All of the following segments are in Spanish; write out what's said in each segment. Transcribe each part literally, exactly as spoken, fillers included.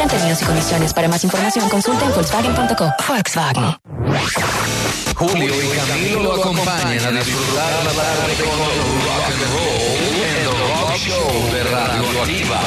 Aplican términos y condiciones. Para más información, consulte en volkswagen punto co. Volkswagen. Julio y Camilo lo acompañan a disfrutar la tarde con rock and roll en The Rock Show de Radio Activa.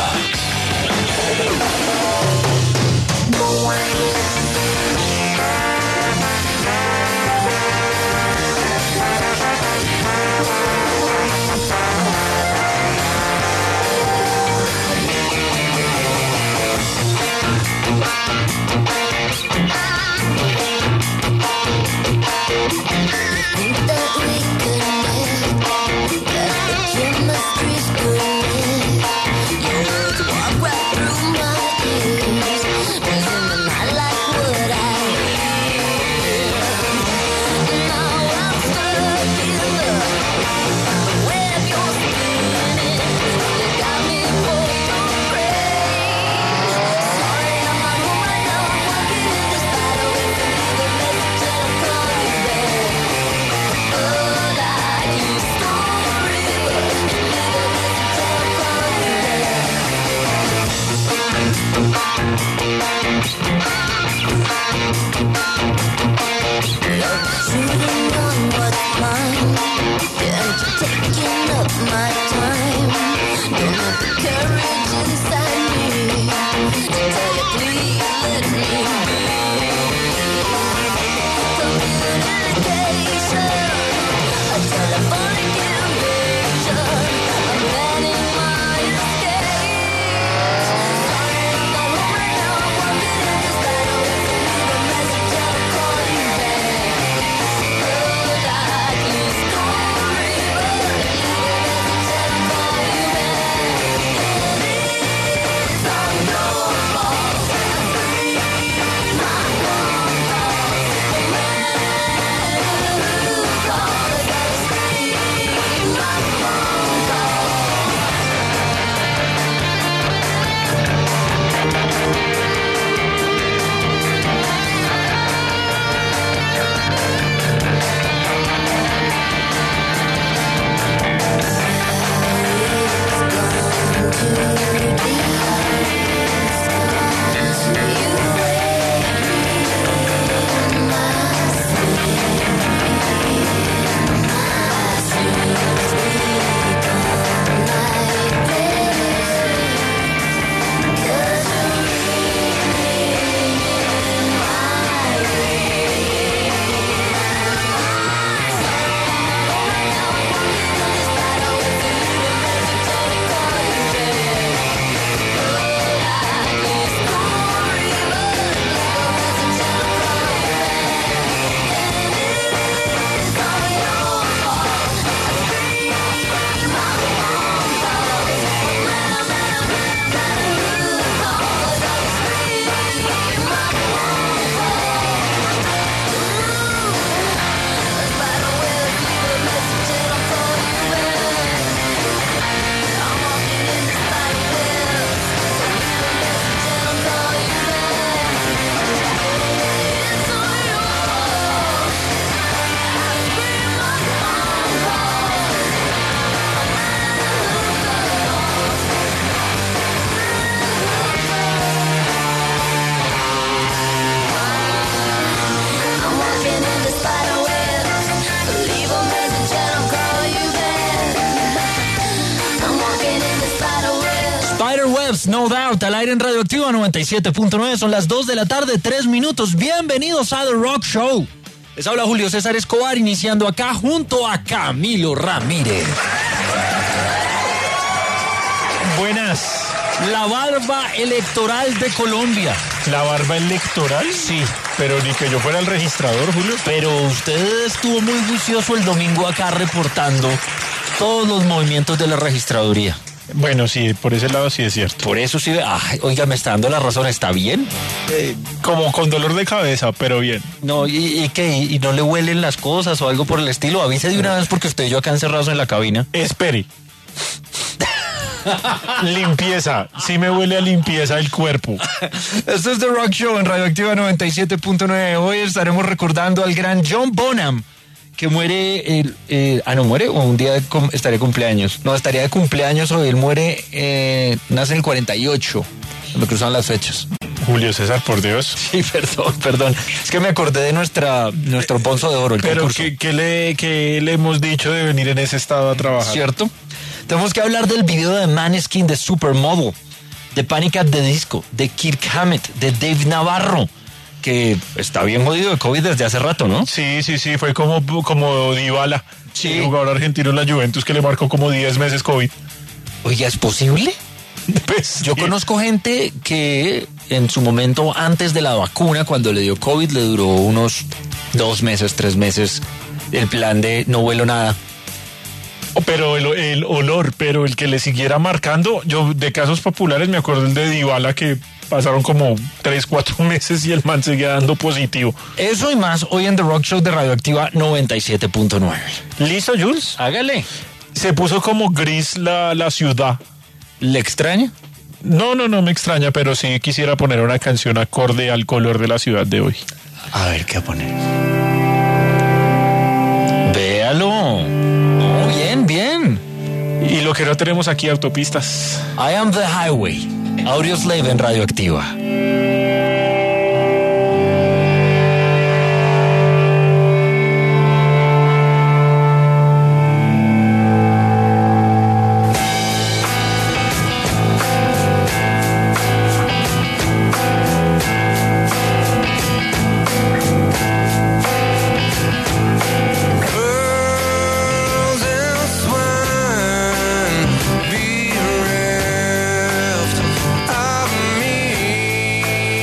No Doubt, al aire en Radioactiva noventa y siete punto nueve. Son las dos de la tarde, tres minutos. Bienvenidos a The Rock Show. Les habla Julio César Escobar, iniciando acá junto a Camilo Ramírez. Buenas. La barba electoral de Colombia. ¿La barba electoral? Sí. Pero ni que yo fuera el registrador, Julio. Pero usted estuvo muy juicioso el domingo acá reportando todos los movimientos de la registraduría. Bueno, sí, por ese lado sí es cierto. Por eso sí, ay, oiga, me está dando la razón, ¿está bien? Eh, como con dolor de cabeza, pero bien. No, ¿y, y qué? ¿Y no le huelen las cosas o algo por el estilo? Avise de una vez porque usted y yo acá encerrados en la cabina. Espere. Limpieza, sí me huele a limpieza el cuerpo. Esto es The Rock Show en Radioactiva noventa y siete punto nueve. Hoy estaremos recordando al gran John Bonham, que muere, el, eh, ah, no muere, o un día de, estaría de cumpleaños. No, estaría de cumpleaños, o él muere, eh, nace en el cuarenta y ocho, me cruzan las fechas. Julio César, por Dios. Sí, perdón, perdón. Es que me acordé de nuestra nuestro Bonzo de Oro, el Pero concurso. ¿qué, qué le, qué le hemos dicho de venir en ese estado a trabajar? ¿Cierto? Tenemos que hablar del video de Maneskin de Supermodel, de Panic at the Disco, de Kirk Hammett, de Dave Navarro, que está bien jodido de COVID desde hace rato, ¿no? Sí, sí, sí, fue como, como Dybala, Sí. el jugador argentino en la Juventus que le marcó como diez meses COVID. Oiga, ¿es posible? Pues, Yo sí. conozco gente que en su momento antes de la vacuna, cuando le dio COVID, le duró unos dos meses, tres meses el plan de no vuelo nada. Pero el, el olor, pero el que le siguiera marcando, yo de casos populares me acuerdo el de Dybala que pasaron como tres, cuatro meses y el man seguía dando positivo. Eso y más hoy en The Rock Show de Radioactiva noventa y siete punto nueve. ¿Listo, Jules? Hágale. Se puso como gris la, la ciudad. ¿Le extraña? No, no, no me extraña, pero sí quisiera poner una canción acorde al color de la ciudad de hoy. A ver, ¿qué ponemos? Véalo. Oh, bien, bien. Y lo que no tenemos aquí, autopistas. I am the highway. Audioslave en Radioactiva. Be reft of me.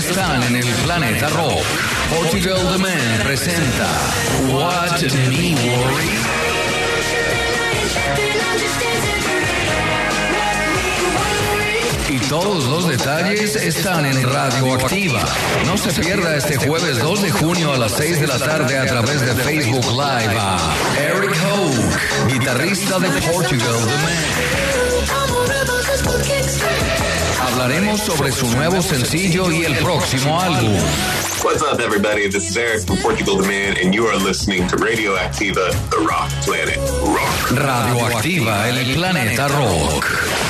están en el planeta rock. Portugal The Man presenta What Me Worry. Y todos los detalles están en Radioactiva. No se pierda este jueves dos de junio a las seis de la tarde a través de Facebook Live a Eric Hoke, guitarrista de Portugal The Man. Hablaremos sobre su nuevo sencillo y el próximo álbum. What's up, everybody? This is Eric from Portugal The Man, and you are listening to Radioactiva, the Rock Planet. Rock. Radioactiva, el planeta rock.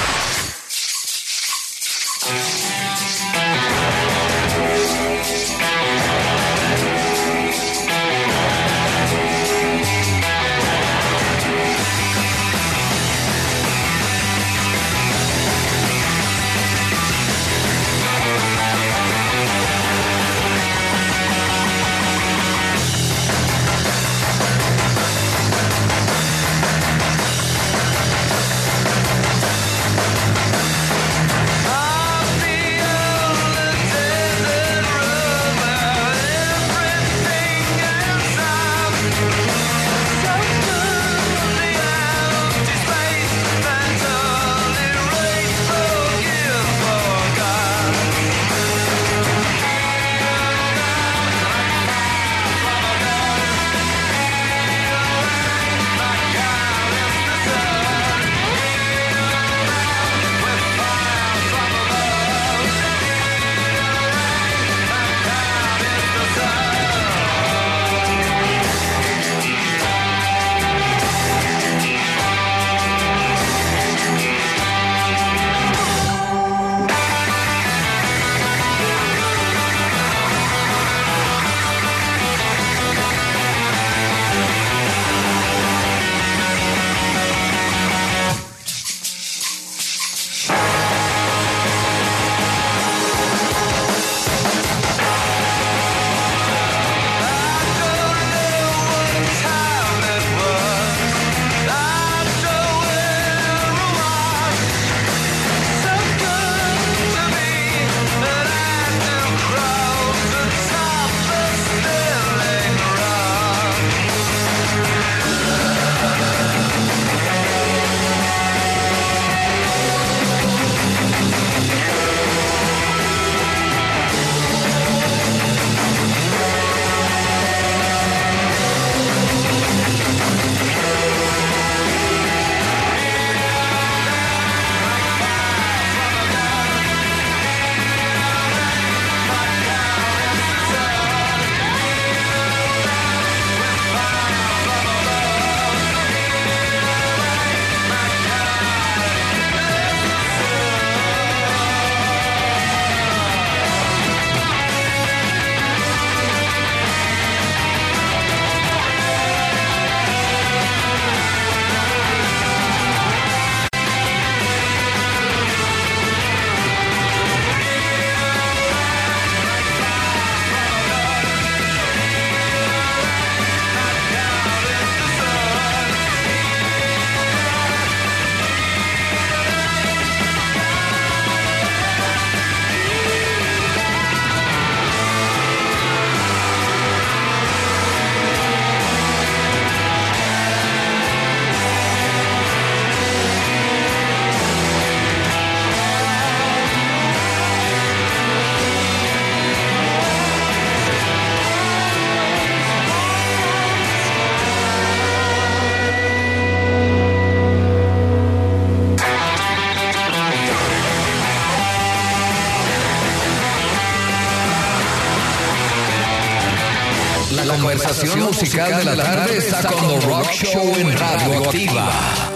La conversación musical de la tarde está con The Rock Show en Radioactiva.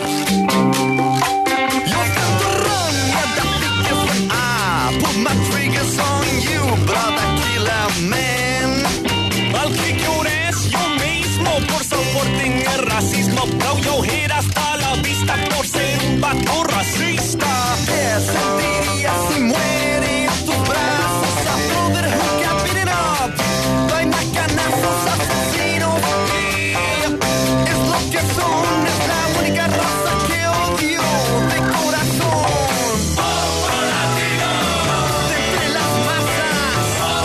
Al que llores yo mismo por soporte en el racismo. Yo ir hasta la vista por ser un vato racista. ¿Qué sentiría si muere en tus brazos? A brother who can beat it up. Hay macanazos, asesinos. Es lo que son, es la única raza que odio de corazón. De entre las masas.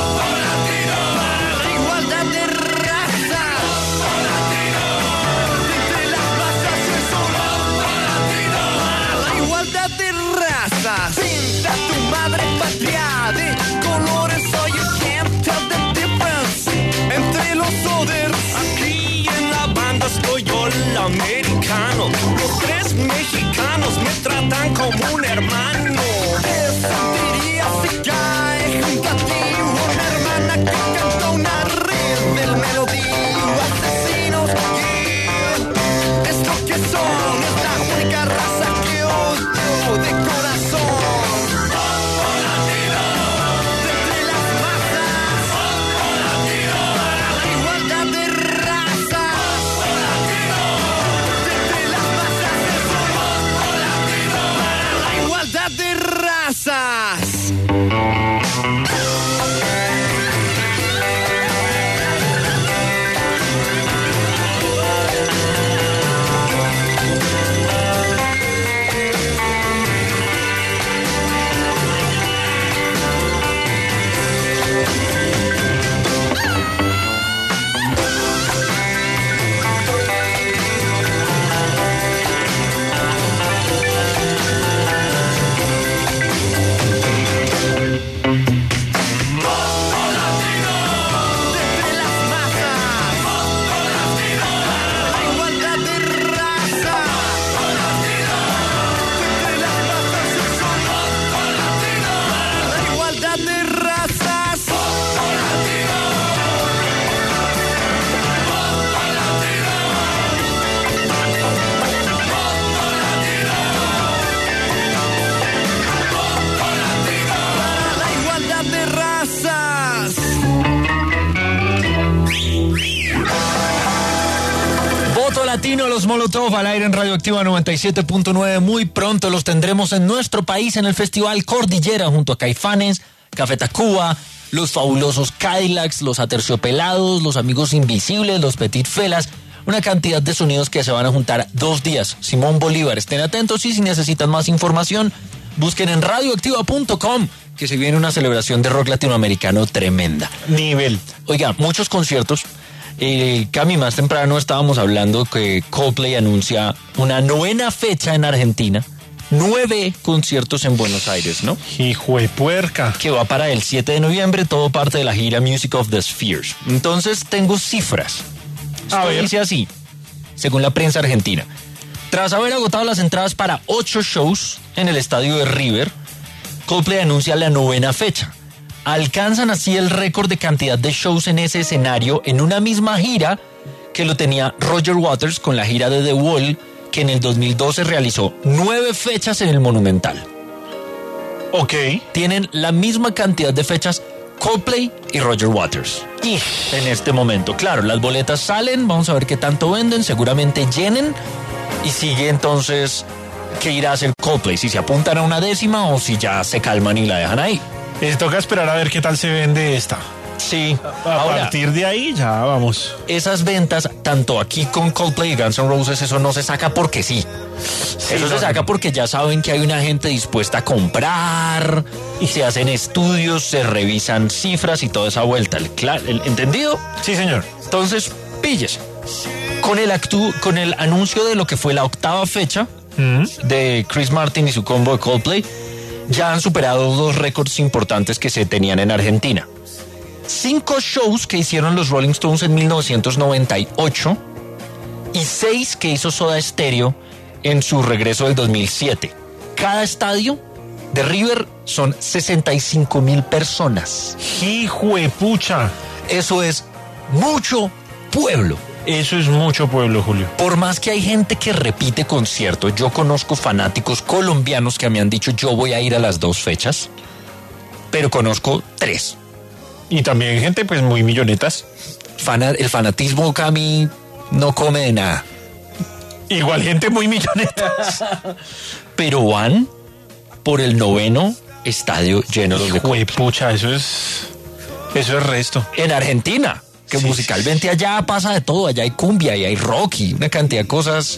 Cócteles Molotov al aire en Radioactiva noventa y siete punto nueve. Muy pronto los tendremos en nuestro país en el Festival Cordillera junto a Caifanes, Café Tacuba, los fabulosos Cadillacs, los Aterciopelados, los Amigos Invisibles, los Petit Felas. Una cantidad de sonidos que se van a juntar dos días. Simón Bolívar, estén atentos y si necesitan más información, busquen en radioactiva punto com, que se viene una celebración de rock latinoamericano tremenda. Nivel. Oiga, muchos conciertos. Eh, Cami, más temprano estábamos hablando que Coldplay anuncia una novena fecha en Argentina. Nueve conciertos en Buenos Aires, ¿no? Hijo de puerca. Que va para el siete de noviembre, todo parte de la gira Music of the Spheres. Entonces tengo cifras. A Esto ver. dice así, según la prensa argentina. Tras haber agotado las entradas para ocho shows en el estadio de River, Coldplay anuncia la novena fecha. Alcanzan así el récord de cantidad de shows en ese escenario en una misma gira que lo tenía Roger Waters con la gira de The Wall, que en el dos mil doce realizó nueve fechas en el Monumental. Ok. Tienen la misma cantidad de fechas Coldplay y Roger Waters. Y en este momento, claro, las boletas salen, vamos a ver qué tanto venden, seguramente llenen y sigue entonces qué irá a hacer Coldplay, si se apuntan a una décima o si ya se calman y la dejan ahí. Eh, toca esperar a ver qué tal se vende esta. Sí, A ahora, partir de ahí ya vamos. esas ventas, tanto aquí con Coldplay y Guns N' Roses, eso no se saca porque sí. Eso no, se saca no. porque ya saben que hay una gente dispuesta a comprar y se hacen estudios, se revisan cifras y toda esa vuelta. ¿El, cla- el- ¿Entendido? Sí, señor. Entonces, pilles. Con el, actu- con el anuncio de lo que fue la octava fecha Mm. de Chris Martin y su combo de Coldplay, ya han superado dos récords importantes que se tenían en Argentina. Cinco shows que hicieron los Rolling Stones en mil novecientos noventa y ocho y seis que hizo Soda Stereo en su regreso del dos mil siete. Cada estadio de River son sesenta y cinco mil personas. Hijo de pucha. Eso es mucho pueblo. Eso es mucho pueblo, Julio. Por más que hay gente que repite conciertos, yo conozco fanáticos colombianos que me han dicho yo voy a ir a las dos fechas, pero conozco tres. Y también gente pues muy millonetas. Fana- el fanatismo, Cami, no come de nada. Igual gente muy millonetas. Pero van por el noveno estadio lleno de Hijo de pucha, eso es... Eso es resto. en Argentina, que Sí, musicalmente allá pasa de todo, allá hay cumbia y hay rock y una cantidad de cosas.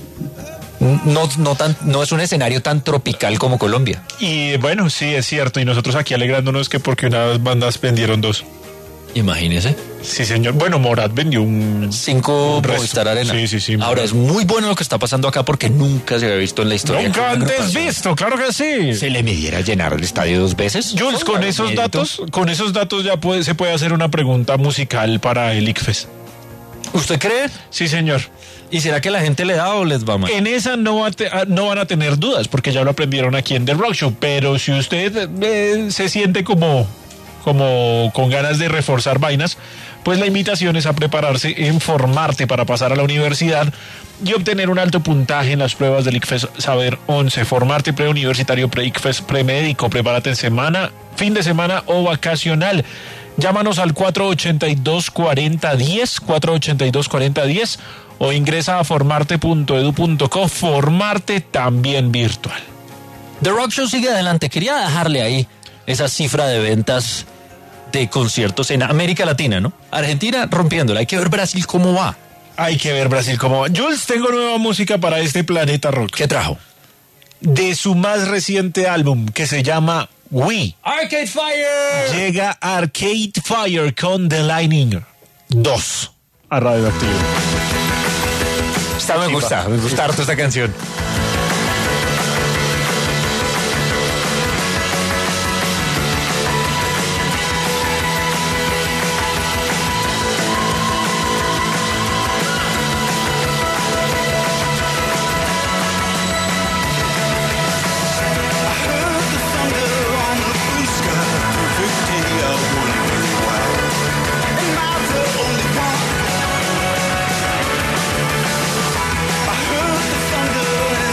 No, no, tan, no es un escenario tan tropical como Colombia. Y bueno, sí, es cierto. Y nosotros aquí alegrándonos que porque unas bandas vendieron dos. Imagínese. Sí, señor. Bueno, Morat vendió un... Cinco Un resto. Movistar Arena. Sí, sí, sí. Ahora, es muy bueno lo que está pasando acá porque nunca se había visto en la historia. Nunca que una antes agrupación visto, claro que sí. se le midiera llenar el estadio dos veces. Jules, con Póngale esos mérito. datos, con esos datos ya puede, se puede hacer una pregunta musical para el ICFES. ¿Usted cree? Sí, señor. ¿Y será que la gente le da o les va mal? En esa no, va a te- ah, no van a tener dudas, porque ya lo aprendieron aquí en The Rock Show. Pero si usted eh, se siente como, como con ganas de reforzar vainas, pues la invitación es a prepararse en Formarte para pasar a la universidad y obtener un alto puntaje en las pruebas del ICFES Saber once. Formarte preuniversitario, pre-ICFES, premédico. Prepárate en semana, fin de semana o vacacional. Llámanos al cuatro ochenta y dos, cuarenta diez, cuatro ochenta y dos, cuarenta diez o ingresa a formarte punto edu punto co. Formarte también virtual. The Rock Show sigue adelante. Quería dejarle ahí esa cifra de ventas de conciertos en América Latina, ¿no? Argentina rompiéndola. Hay que ver Brasil cómo va. Hay que ver Brasil cómo va. Jules, tengo nueva música para este Planeta Rock. ¿Qué trajo? De su más reciente álbum, que se llama We, Arcade Fire. llega Arcade Fire con The Lightning dos a Radioactivo. Esta me gusta, me gusta harto esta canción. I heard the thunder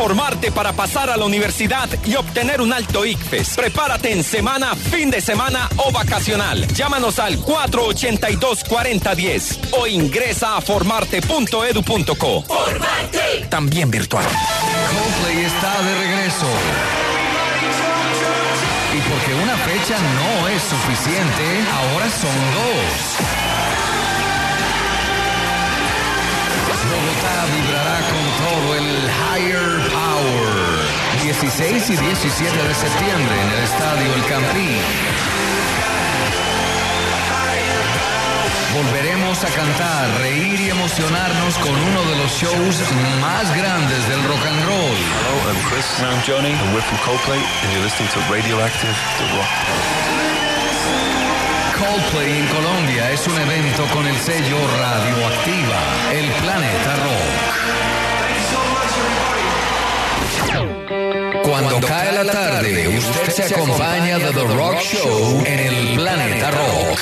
formarte para pasar a la universidad y obtener un alto I C F E S. Prepárate en semana, fin de semana o vacacional. Llámanos al cuatro ochenta y dos, cuarenta diez o ingresa a formarte punto edu punto co. ¡Formarte! También virtual. Coldplay está de regreso. Y porque una fecha no es suficiente, ahora son dos. Bogotá vibrará con todo el Higher Power. dieciséis y diecisiete de septiembre en el Estadio El Campín. Volveremos a cantar, reír y emocionarnos con uno de los shows más grandes del rock and roll. Hello, I'm Chris. And I'm Johnny. And we're from Coldplay, and you're listening to Radioactive, The Rock. Coldplay en Colombia es un evento con el sello Radioactiva, el Planeta Rock. Cuando cae la tarde, usted se acompaña de The Rock Show en el Planeta Rock.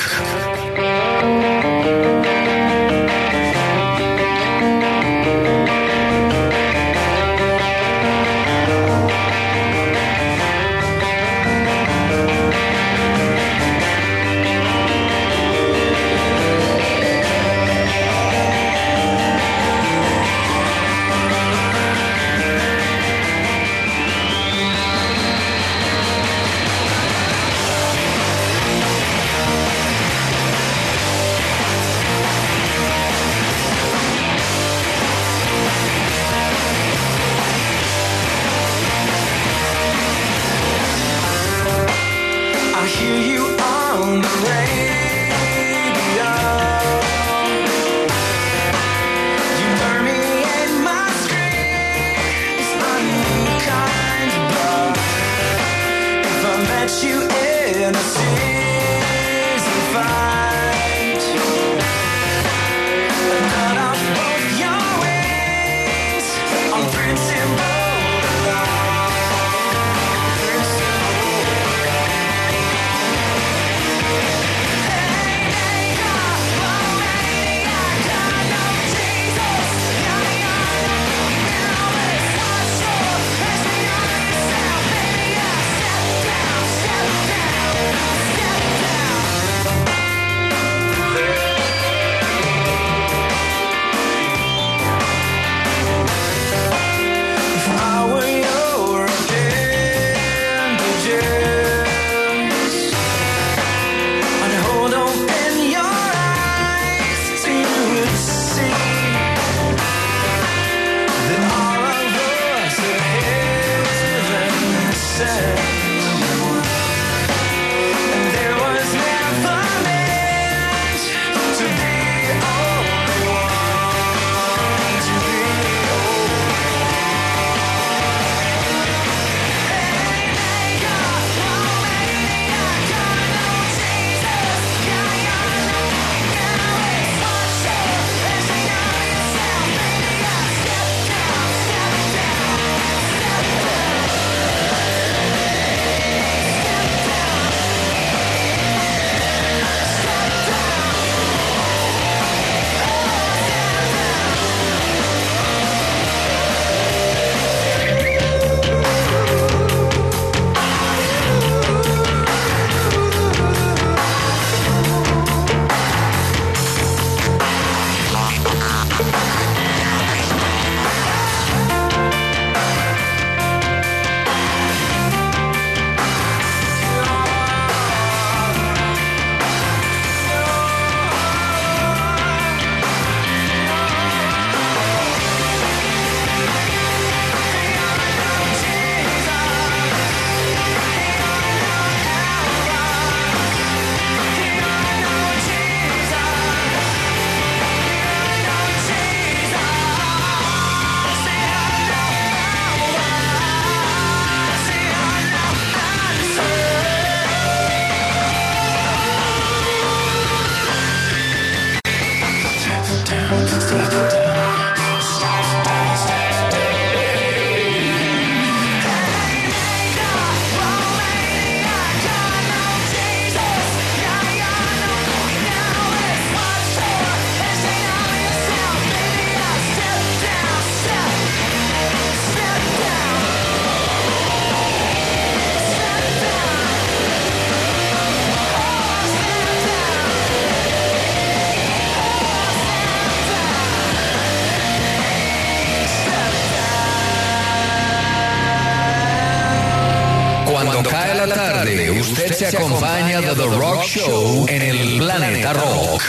usted se acompaña de The Rock Show en el Planeta Rock.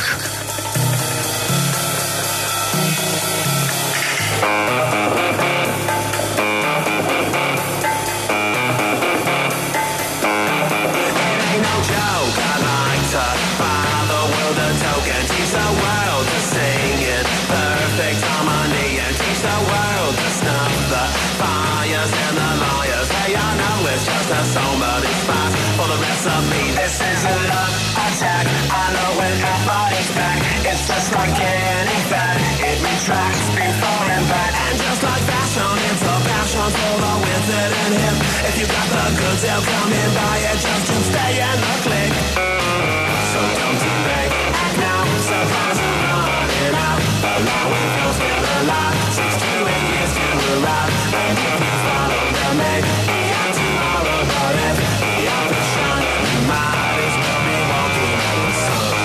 Somebody's spot for the rest of me. This is a love attack. I know when I fight it back. It's just like any fat. It retracts before and back. And just like fashion, it's a passion for the with it and hip. If you got the goods, they'll come in buy it just to stay in the click. So don't delay. Act now. Surprise and running out. Along with those in the line. Six to eight years to arrive. And if you follow the maid. But if the other shine, you might as well be walking on the sun.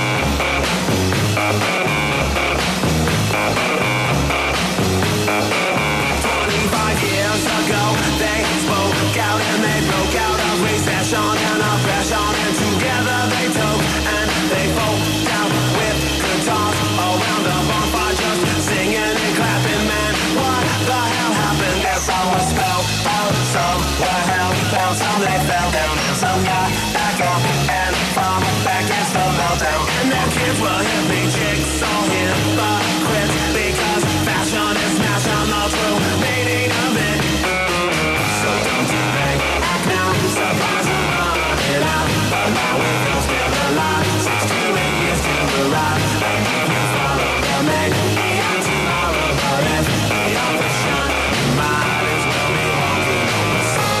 Twenty-five years ago, they spoke out and they broke out of recession and oppression, and together they took and they folk out with guitars around the bonfire, just singing and clapping. Man, what the hell happened? Guess I was spellbound somewhere. Found some they fell down and some got back up and from back against the meltdown. And their kids were hippie chicks, all hypocrites, because fashion is smashing the true meaning of it. So don't delay, act now, surprise and run it out. But now we can still alive, six to eight years to arrive. And if you follow the maid, beyond tomorrow. But if the other shine, you might as well be walking on the sun.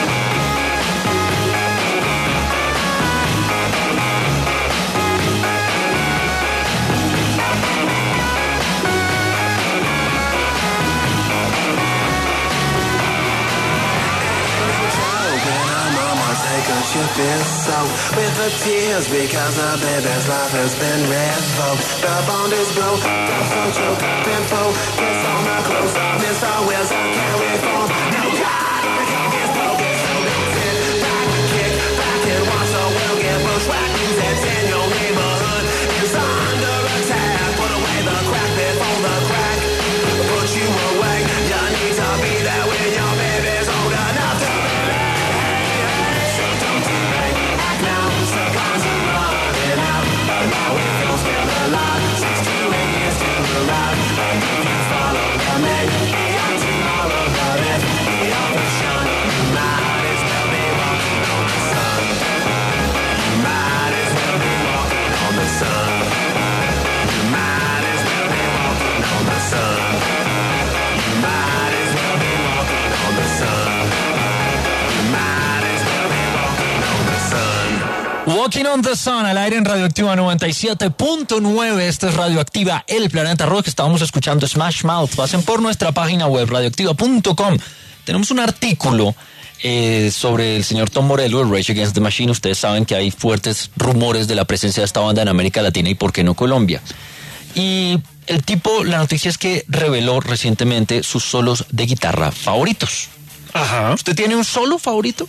Cause you feel so with the tears because the baby's life has been revoked. The bond is broke, the social been focused on the close of Mister Wilson can't reform. No God, the king is broken, so don't sit back, kick back and watch the world get bushwhacked. Music's in your neighborhood, it's under attack. Put away the crack before the crack put you away. You need to be there when your baby's old enough to be there. Surprise and running out. But now we feel still alive. Six to eight years to arrive. And if you follow the maid, beyond tomorrow. But if the other shine, you might as well be walking on the sun. You might as well be walking on the sun. You might as well be walking on the sun. You might as well be walking on the sun. You might as well be walking on the sun. Walking on the Sun, al aire en Radioactiva noventa y siete punto nueve. Esta es Radioactiva, el Planeta Rock. Estábamos escuchando Smash Mouth. Pasen por nuestra página web, radioactiva punto com. Tenemos un artículo eh, sobre el señor Tom Morello, el Rage Against the Machine. Ustedes saben que hay fuertes rumores de la presencia de esta banda en América Latina y por qué no Colombia. Y el tipo, la noticia es que reveló recientemente sus solos de guitarra favoritos. Ajá. ¿Usted tiene un solo favorito?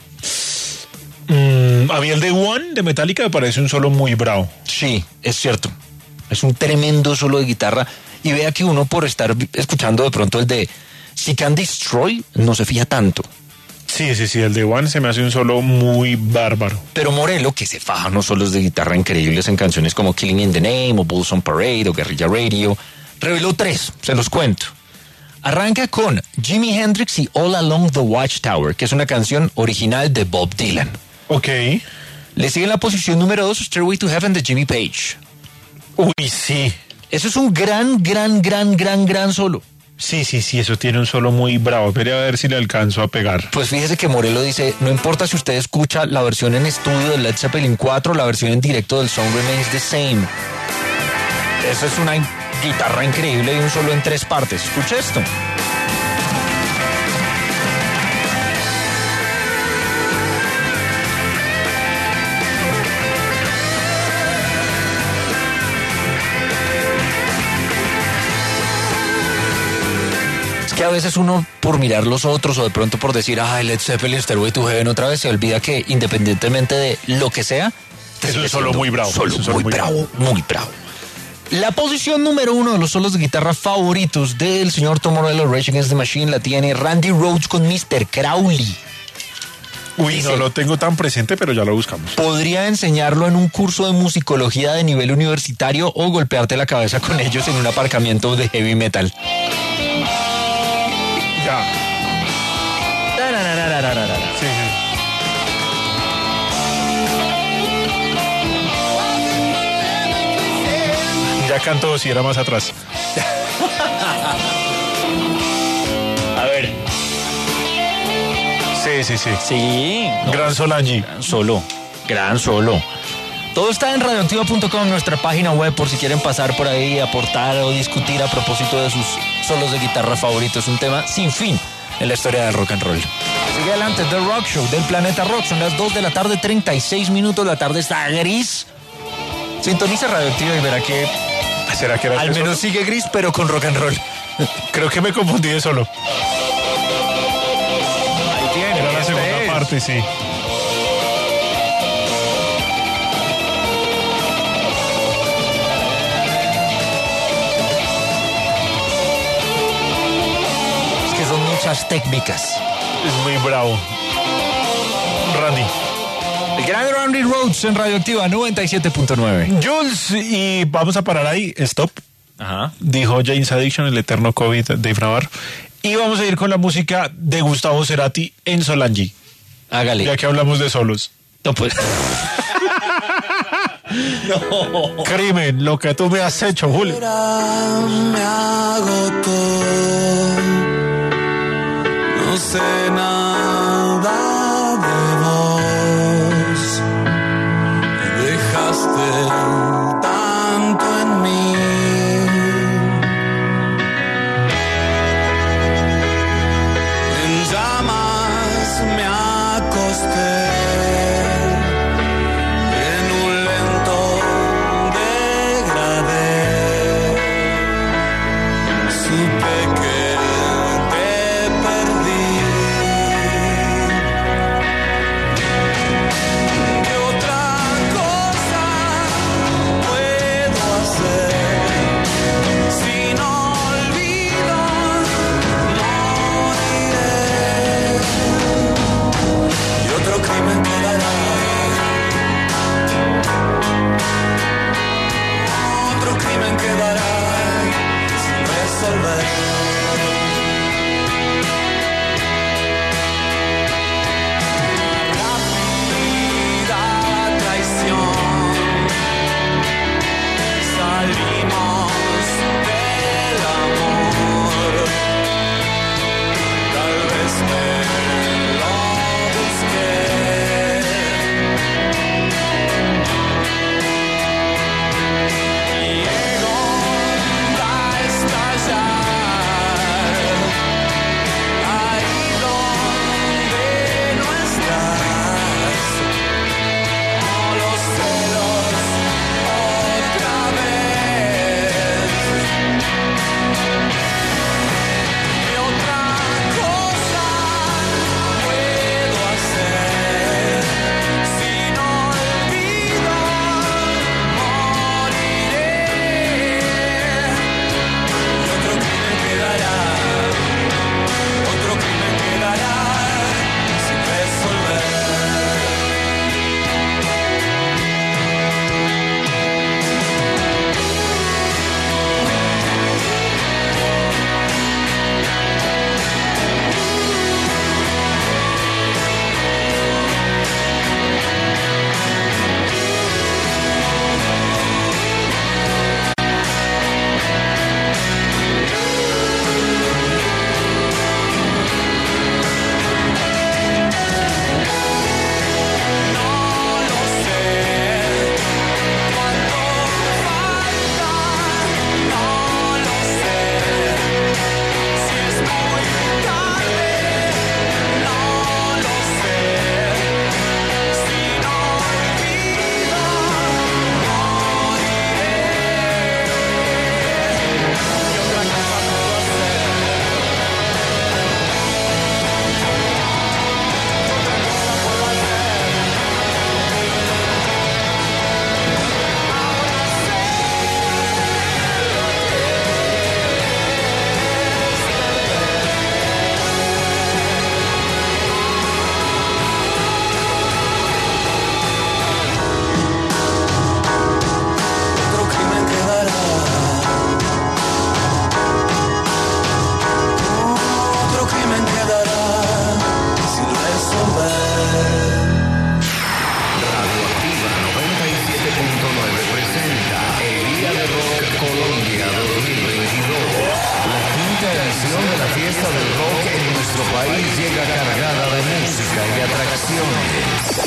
Mm, a mí el de One de Metallica me parece un solo muy bravo. Sí, es cierto. Es un tremendo solo de guitarra. Y vea que uno por estar escuchando de pronto el de Seek and Destroy no se fija tanto. Sí, sí, sí, el de One se me hace un solo muy bárbaro. Pero Morello, que se faja unos solos de guitarra increíbles en canciones como Killing in the Name o Bulls on Parade o Guerrilla Radio, reveló tres, se los cuento. Arranca con Jimi Hendrix y All Along the Watchtower, que es una canción original de Bob Dylan. Ok. Le sigue en la posición número dos Stairway to Heaven de Jimmy Page. Uy, sí. Eso es un gran, gran, gran, gran, gran solo. Sí, sí, sí, eso tiene un solo muy bravo. Esperé a ver si le alcanzo a pegar. Pues fíjese que Morello dice, no importa si usted escucha la versión en estudio de Led Zeppelin cuatro, la versión en directo del Song Remains the Same. Eso es una guitarra increíble y un solo en tres partes. Escucha esto. que a veces uno por mirar los otros o de pronto por decir, ay, Led Zeppelin, Stairway to Heaven otra vez, se olvida que independientemente de lo que sea, eso es solo muy bravo. Solo Eso es muy, muy bravo, muy bravo. La posición número uno de los solos de guitarra favoritos del señor Tom Morello, Rage Against the Machine, la tiene Randy Rhoads con mister Crowley. Uy, Dice, no lo tengo tan presente, pero ya lo buscamos. Podría enseñarlo en un curso de musicología de nivel universitario o golpearte la cabeza con ellos en un aparcamiento de heavy metal. Ya. Sí, sí. Ya cantó si era más atrás. A ver. Sí, sí, sí. Sí. Gran Solange. Gran solo. Gran solo. Todo está en radioactiva punto com, nuestra página web, por si quieren pasar por ahí, aportar o discutir a propósito de sus solos de guitarra favoritos. Un tema sin fin en la historia del rock and roll. Sigue adelante, The Rock Show del Planeta Rock. Son las dos de la tarde, treinta y seis minutos. La tarde está gris. Sintoniza Radioactiva y verá que ¿Será que era al este menos solo? sigue gris, pero con rock and roll. Creo que me confundí de solo. Ahí tiene. Era la este segunda es. parte, sí. Es que son muchas técnicas. Es muy bravo. Randy. El gran Randy Rhoads en Radioactiva noventa y siete punto nueve. Jules, y vamos a parar ahí. Stop. Ajá. Dijo James Addiction, el eterno COVID, Dave Navarro. Y vamos a ir con la música de Gustavo Cerati en Solange. Hágale. Ya que hablamos de solos. No, pues. No. Crimen, lo que tú me has hecho, Julio. Me agotó, no sé nada de vos, me dejaste tanto en mí. En llamas me acosté.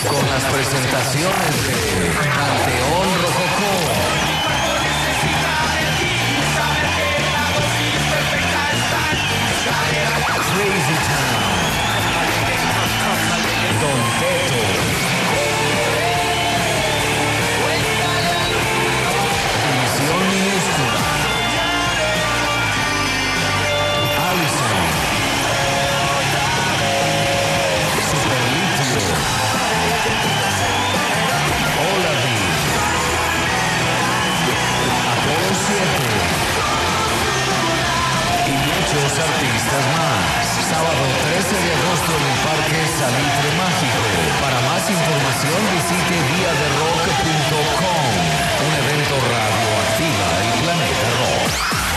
con las presentaciones de Panteón Rococó. Crazy Town. Don Teto. División Minúscula. Allison. Superlitio. Hola Viv. Apolo siete. Y muchos artistas más. Sábado trece de agosto en el Parque Salitre Mágico. Para más información visite vía de rock punto com. Un evento radioactiva del planeta rock.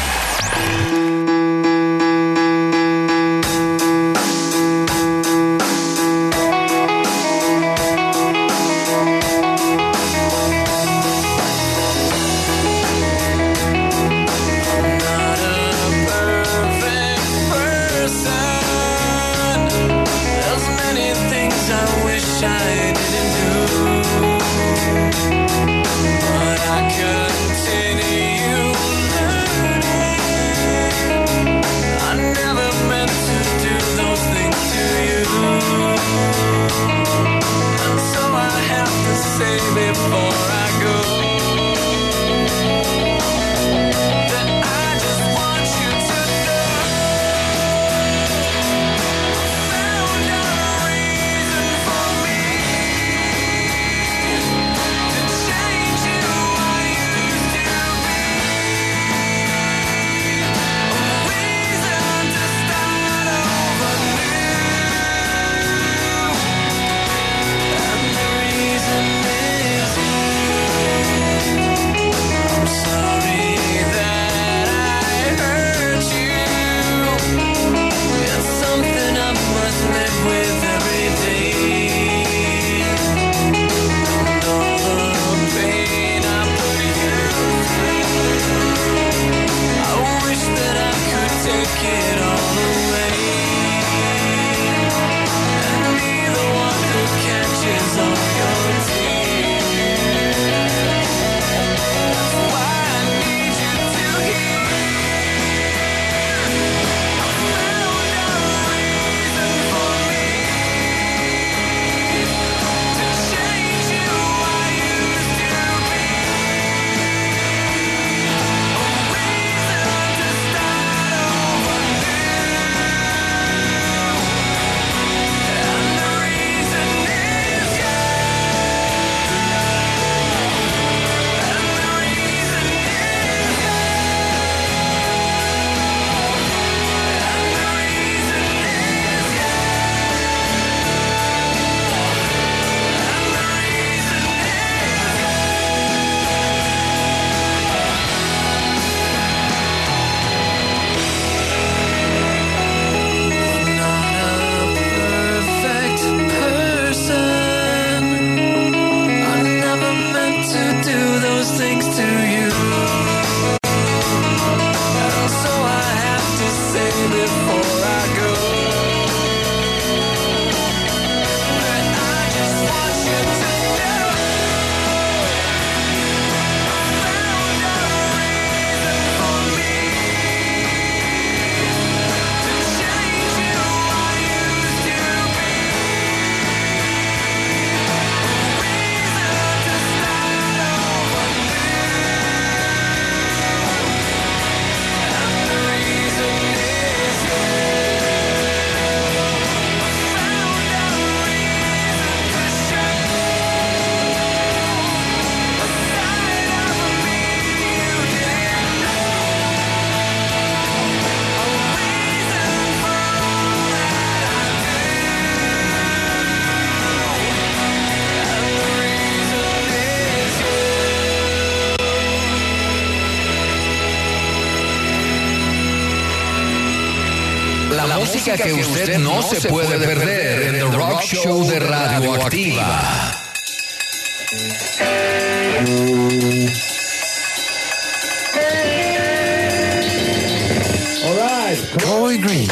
La música que usted no se puede perder en The Rock Show de Radioactiva. All right, Corey Green.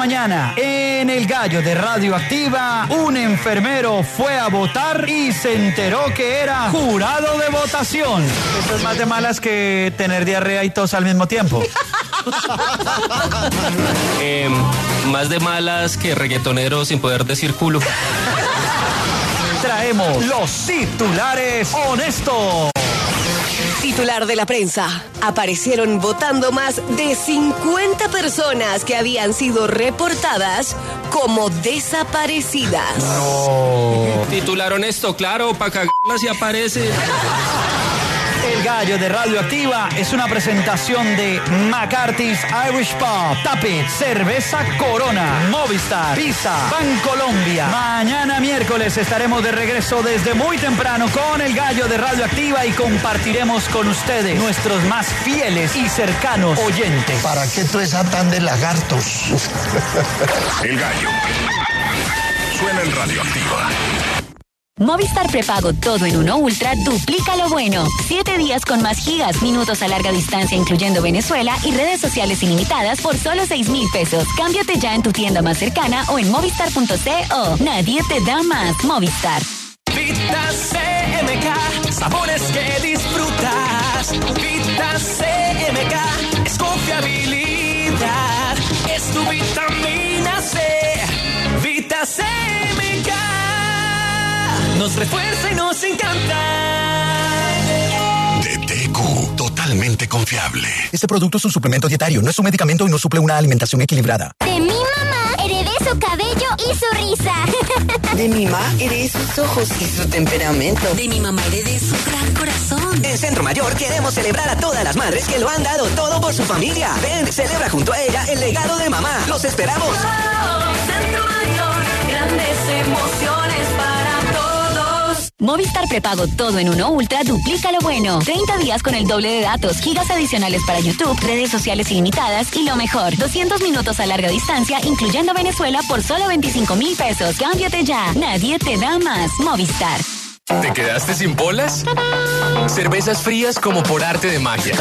mañana, en El Gallo de Radioactiva, un enfermero fue a votar y se enteró que era jurado de votación. Esto es más de malas que tener diarrea y tos al mismo tiempo. eh, más de malas que reggaetonero sin poder decir culo. Traemos los titulares honestos. Titular de la prensa. Aparecieron votando más de cincuenta personas que habían sido reportadas como desaparecidas. No. Titular honesto, claro, para cagarla si aparece. El Gallo de Radioactiva es una presentación de McCarthy's Irish Pub, Tapit, Cerveza Corona, Movistar, Pizza, Bancolombia. Mañana miércoles estaremos de regreso desde muy temprano con El Gallo de Radioactiva y compartiremos con ustedes, nuestros más fieles y cercanos oyentes. ¿Para qué tú esa tan de lagartos? El Gallo suena en Radioactiva. Movistar prepago todo en uno Ultra duplica lo bueno. Siete días con más gigas, minutos a larga distancia incluyendo Venezuela y redes sociales ilimitadas por solo seis mil pesos. Cámbiate ya en tu tienda más cercana o en movistar punto co. Nadie te da más. Movistar. Vita C M K, sabores que disfrutas. Vita C M K es confiabilidad, es tu vitamina C. Vita C M K nos refuerza y nos encanta. D T Q, totalmente confiable. Este producto es un suplemento dietario, no es un medicamento y no suple una alimentación equilibrada. De mi mamá heredé su cabello y su risa. De mi mamá heredé sus ojos y su temperamento. De mi mamá heredé su gran corazón. En Centro Mayor queremos celebrar a todas las madres que lo han dado todo por su familia. Ven, celebra junto a ella el legado de mamá. Los esperamos. Oh, Centro Mayor, grandes emociones para Movistar prepago todo en uno Ultra duplica lo bueno. treinta días con el doble de datos, gigas adicionales para YouTube, redes sociales ilimitadas y lo mejor, doscientos minutos a larga distancia, incluyendo Venezuela por solo veinticinco mil pesos. Cámbiate ya. Nadie te da más. Movistar. ¿Te quedaste sin polas? Cervezas frías como por arte de magia.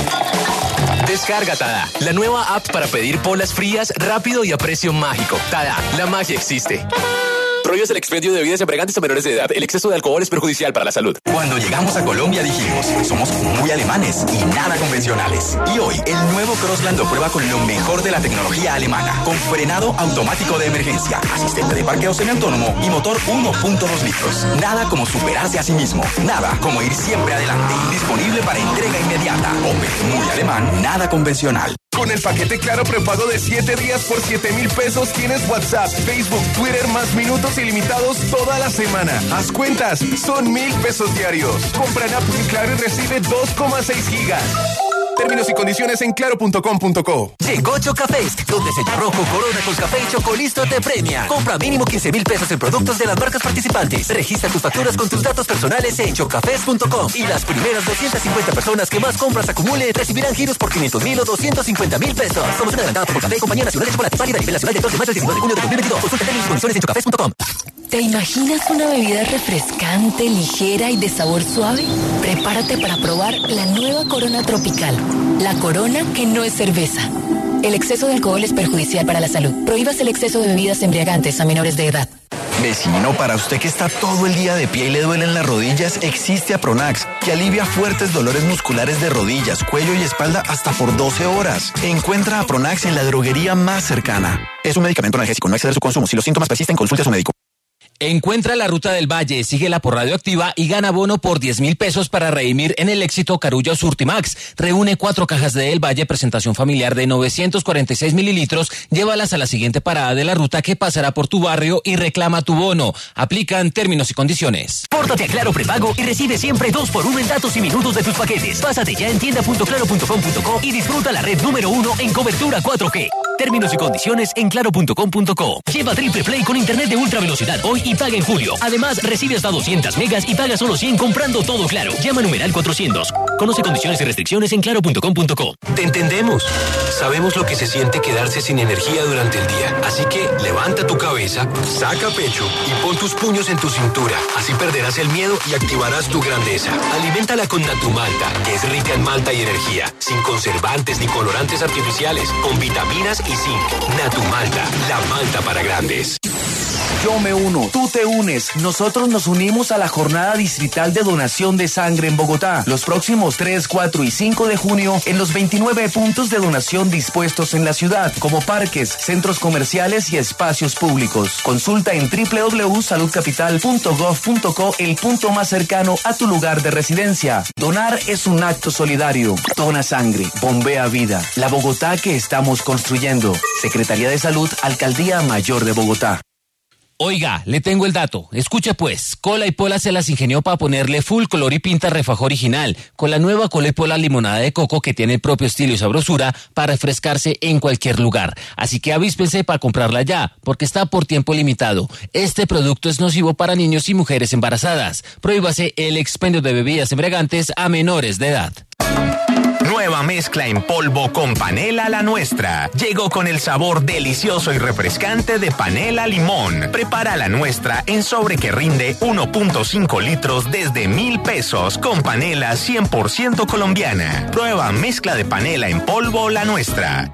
Descarga Tada, la nueva app para pedir polas frías rápido y a precio mágico. Tada, la magia existe. Prohíbes el expendio de bebidas embriagantes a menores de edad. El exceso de alcohol es perjudicial para la salud. Cuando llegamos a Colombia dijimos, somos muy alemanes y nada convencionales. Y hoy, el nuevo Crossland lo prueba con lo mejor de la tecnología alemana, con frenado automático de emergencia, asistente de parqueo semiautónomo y motor uno punto dos litros. Nada como superarse a sí mismo. Nada como ir siempre adelante. Disponible para entrega inmediata. Opel, muy alemán, nada convencional. Con el paquete Claro prepago de siete días por siete mil pesos tienes WhatsApp, Facebook, Twitter más minutos ilimitados toda la semana. Haz cuentas, son mil pesos diarios. Compra en App Claro y recibe dos coma seis gigas. Términos y condiciones en claro punto com punto co. Llegó Chocafest, donde Sello Rojo, Corona, Colcafé y Chocolisto te premia. Compra mínimo quince mil pesos en productos de las marcas participantes. Registra tus facturas con tus datos personales en chocafest punto com. Y las primeras doscientas cincuenta personas que más compras acumule recibirán giros por quinientos mil o doscientos cincuenta mil pesos. Promoción adelantada por Colcafé, Compañía Nacional de Chocolate, válida a nivel nacional del dos de mayo al diecinueve de junio de dos mil veintidós. Consulta términos y condiciones en chocafest punto com. ¿Te imaginas una bebida refrescante, ligera y de sabor suave? Prepárate para probar la nueva Corona Tropical. La Corona que no es cerveza. El exceso de alcohol es perjudicial para la salud. Prohíbas el exceso de bebidas embriagantes a menores de edad. Vecino, para usted que está todo el día de pie y le duelen las rodillas, existe Apronax, que alivia fuertes dolores musculares de rodillas, cuello y espalda hasta por doce horas. Encuentra Apronax en la droguería más cercana. Es un medicamento analgésico, no exceder su consumo. Si los síntomas persisten, consulte a su médico. Encuentra la Ruta del Valle, síguela por Radioactiva y gana bono por diez mil pesos para redimir en el Éxito Carullo Surtimax. Reúne cuatro cajas de El Valle, presentación familiar de novecientos cuarenta y seis mililitros. Llévalas a la siguiente parada de la ruta que pasará por tu barrio y reclama tu bono. Aplican términos y condiciones. Pórtate a Claro Prepago y recibe siempre dos por uno en datos y minutos de tus paquetes. Pásate ya en tienda punto claro punto com punto co y disfruta la red número uno en cobertura cuatro G. Términos y condiciones en claro punto com punto co. Lleva Triple Play con internet de ultra velocidad hoy y paga en julio. Además, recibe hasta doscientas megas y paga solo cien comprando todo Claro. Llama numeral cuatrocientos. Conoce condiciones y restricciones en claro punto com punto co. Te entendemos. Sabemos lo que se siente quedarse sin energía durante el día. Así que levanta tu cabeza, saca pecho y pon tus puños en tu cintura. Así perderás el miedo y activarás tu grandeza. Aliméntala con Natumalta, que es rica en malta y energía, sin conservantes ni colorantes artificiales, con vitaminas y zinc. Natu Malta, la malta para grandes. Yo me uno, tú te unes, nosotros nos unimos a la jornada distrital de donación de sangre en Bogotá, los próximos tres, cuatro y cinco de junio en los veintinueve puntos de donación dispuestos en la ciudad, como parques, centros comerciales y espacios públicos. Consulta en doble u doble u doble u punto salud capital punto gov punto co el punto más cercano a tu lugar de residencia. Donar es un acto solidario. Dona sangre, bombea vida. La Bogotá que estamos construyendo. Secretaría de Salud, Alcaldía Mayor de Bogotá. Oiga, le tengo el dato. Escuche pues, Cola y Pola se las ingenió para ponerle full color y pinta refajo original, con la nueva Cola y Pola limonada de coco que tiene el propio estilo y sabrosura para refrescarse en cualquier lugar. Así que avíspense para comprarla ya, porque está por tiempo limitado. Este producto es nocivo para niños y mujeres embarazadas. Prohíbase el expendio de bebidas embriagantes a menores de edad. Nueva mezcla en polvo con panela La Nuestra. Llegó con el sabor delicioso y refrescante de panela limón. Prepara La Nuestra en sobre que rinde uno punto cinco litros desde mil pesos con panela cien por ciento colombiana. Prueba mezcla de panela en polvo La Nuestra.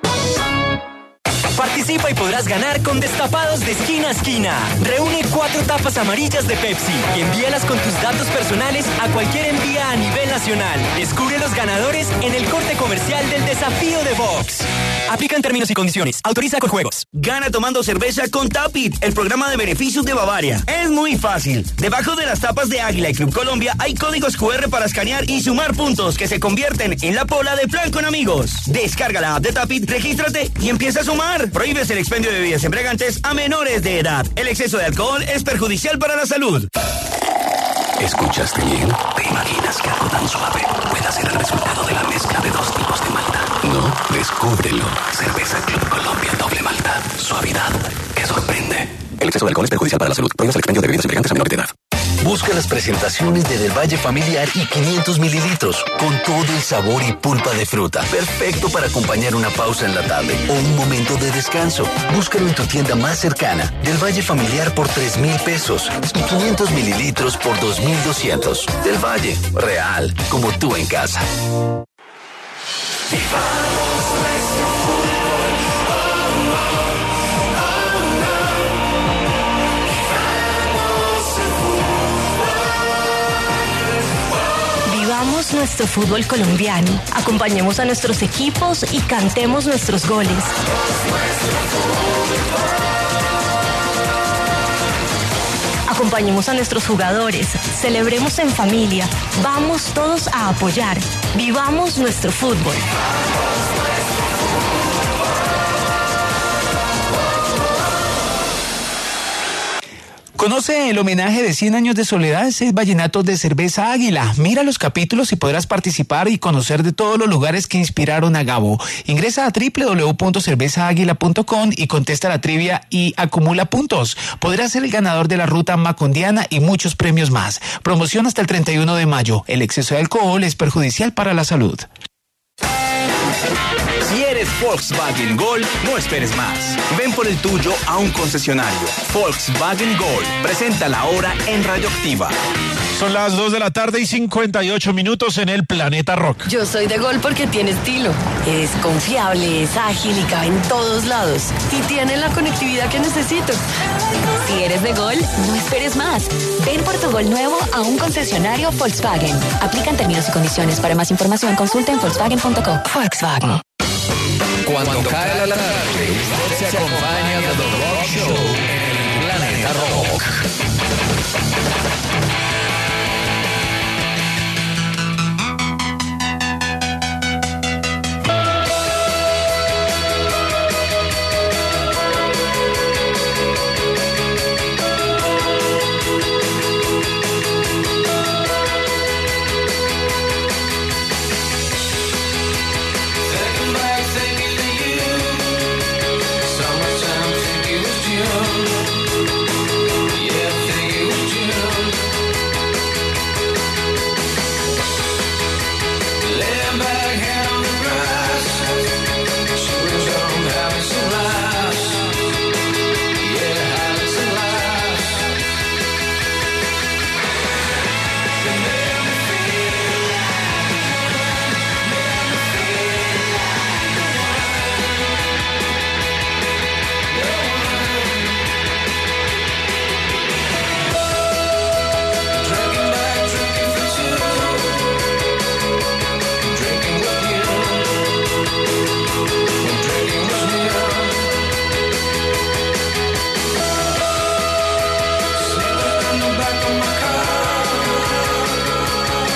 Participa y podrás ganar con destapados de esquina a esquina. Reúne cuatro tapas amarillas de Pepsi y envíalas con tus datos personales a cualquier envía a nivel nacional. Descubre los ganadores en el corte comercial del desafío de Vox. Aplican términos y condiciones. Autoriza con juegos. Gana tomando cerveza con Tapit, el programa de beneficios de Bavaria. Es muy fácil. Debajo de las tapas de Águila y Club Colombia hay códigos cu erre para escanear y sumar puntos que se convierten en la pola de plan con amigos. Descarga la app de Tapit, regístrate y empieza a sumar. Prohíbes el expendio de bebidas embriagantes a menores de edad. El exceso de alcohol es perjudicial para la salud. ¿Escuchaste bien? ¿Te imaginas que algo tan suave pueda ser el resultado de la mezcla de dos tipos de malta? No, descúbrelo. Cerveza Club Colombia Doble Malta. Suavidad que sorprende. El exceso de alcohol es perjudicial para la salud. Prohíbes el expendio de bebidas embriagantes a menores de edad. Busca las presentaciones de Del Valle Familiar y quinientos mililitros, con todo el sabor y pulpa de fruta. Perfecto para acompañar una pausa en la tarde o un momento de descanso. Búscalo en tu tienda más cercana. Del Valle Familiar por tres mil pesos y quinientos mililitros por dos mil doscientos. Del Valle, real, como tú en casa. Vivamos nuestro fútbol colombiano, acompañemos a nuestros equipos y cantemos nuestros goles. Acompañemos a nuestros jugadores, celebremos en familia, vamos todos a apoyar, vivamos nuestro fútbol. Conoce el homenaje de cien años de soledad, seis vallenatos de Cerveza Águila. Mira los capítulos y podrás participar y conocer de todos los lugares que inspiraron a Gabo. Ingresa a doble u doble u doble u punto cerveza águila punto com y contesta la trivia y acumula puntos. Podrás ser el ganador de la ruta macondiana y muchos premios más. Promoción hasta el treinta y uno de mayo. El exceso de alcohol es perjudicial para la salud. Si eres Volkswagen Gol, no esperes más. Ven por el tuyo a un concesionario. Volkswagen Gol. Presenta la hora en Radioactiva. Son las dos de la tarde y cincuenta y ocho minutos en el Planeta Rock. Yo soy de Gol porque tiene estilo. Es confiable, es ágil y cabe en todos lados. Y tiene la conectividad que necesito. Si eres de Gol, no esperes más. Ven por tu Gol nuevo a un concesionario Volkswagen. Aplican términos y condiciones. Para más información, consulta en volkswagen punto com. Volkswagen. Cuando cae la tarde, usted se acompaña de